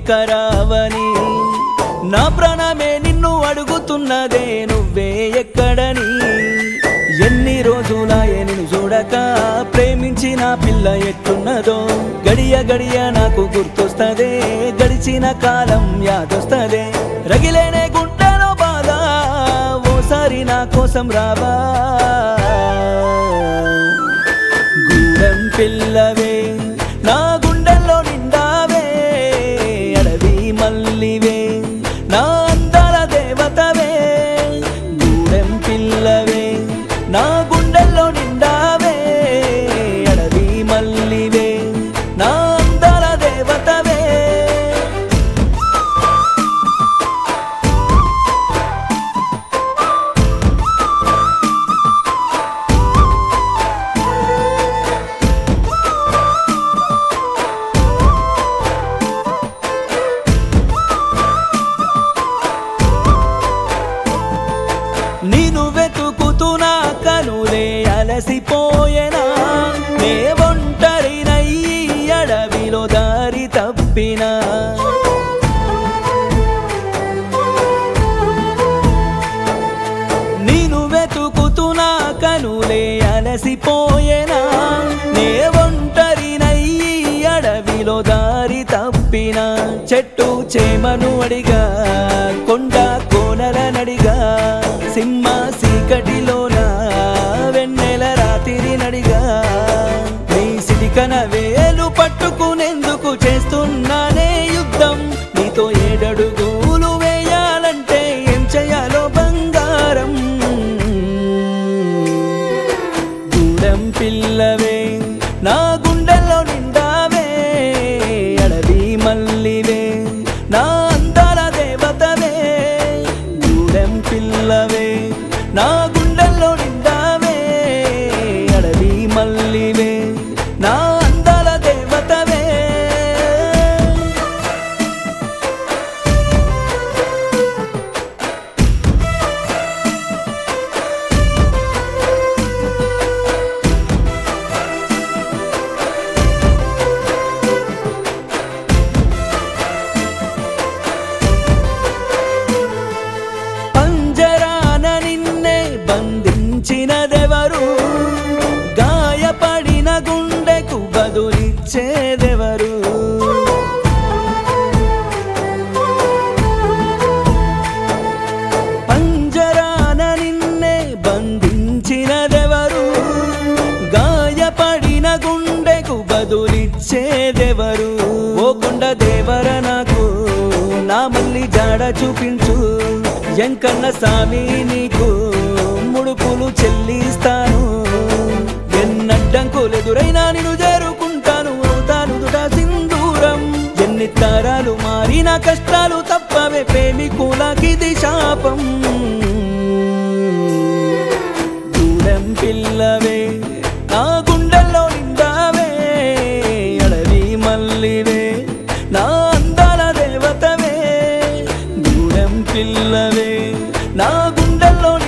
కరావని నా ప్రాణమే నిన్ను అడుగుతున్నదే నువ్వే ఎక్కడని ఎన్ని రోజులాయే నిన్ను చూడక ప్రేమించిన పిల్ల ఎట్టున్నదో గడియ గడియ నాకు గుర్తొస్తదే గడిచిన కాలం యాదొస్తదే రగిలేనే గుండెలో బాధ ఓసారి నా కోసం రావా గూడెం పిల్లవే నా గుండెల్లో నిండావే అడవి మల్లివే నా అందాల దేవతవే గూడెం పిల్లవే నా గుండెల్లో నిండావే అడవి మల్లివే నా అందాల దేవతవే నేను వెతుకుతున్నా కనులే అలసిపోయేనా నే ఒంటరినయ్యి అడవిలో దారి తప్పినా నేను వెతుకుతున్నా కనులే అలసిపోయేనా నే ఒంటరినయ్యి అడవిలో దారి తప్పినా చెట్టు చేమను అడిగా కొండ కోనల నడిగా సింహ సీకటిలోన వెన్నెల రాత్రి నడిగా నీ సిటికన వేలు పట్టుకునేందుకు చేస్తున్నానే యుద్ధం నీతో ఏడడుగులు వేయాలంటే ఏం చేయాలో బంగారం గూడెం పిల్లవే నా గుండెల్లో నిండావే అడవి మల్లివే నా అందాల దేవతవే గూడెం పిల్లవే నా గుండెల్లో నిండావే అడవి మల్లివే నా అందాల దేవతవే పంజరాన నిన్నే బంధించినదెవరు గాయపడిన గుండెకు బదులిచ్చేదెవరు పంజరాన నిన్నే బంధించినదెవరు గాయపడిన గుండెకు బదులిచ్చేదెవరు ఓ కొండ దేవర నాకు నా మల్లి జాడ చూపించు ఎంకన్న సామి నీకు ముడుపులు చెల్లిస్తాను ఎన్నడ్డంకులెదురైనా నిన్ను చేరుకుంటాను అవుతాను దుట సింధూరం ఎన్ని తరాలు మారిన కష్టాలు తప్పవే ప్రేమికులకిది శాపం గూడెం పిల్లవే నా గుండెల్లో నిండావే అడవి మల్లివే నా అందాల దేవతవే గూడెం పిల్లవే నా గుండెల్లో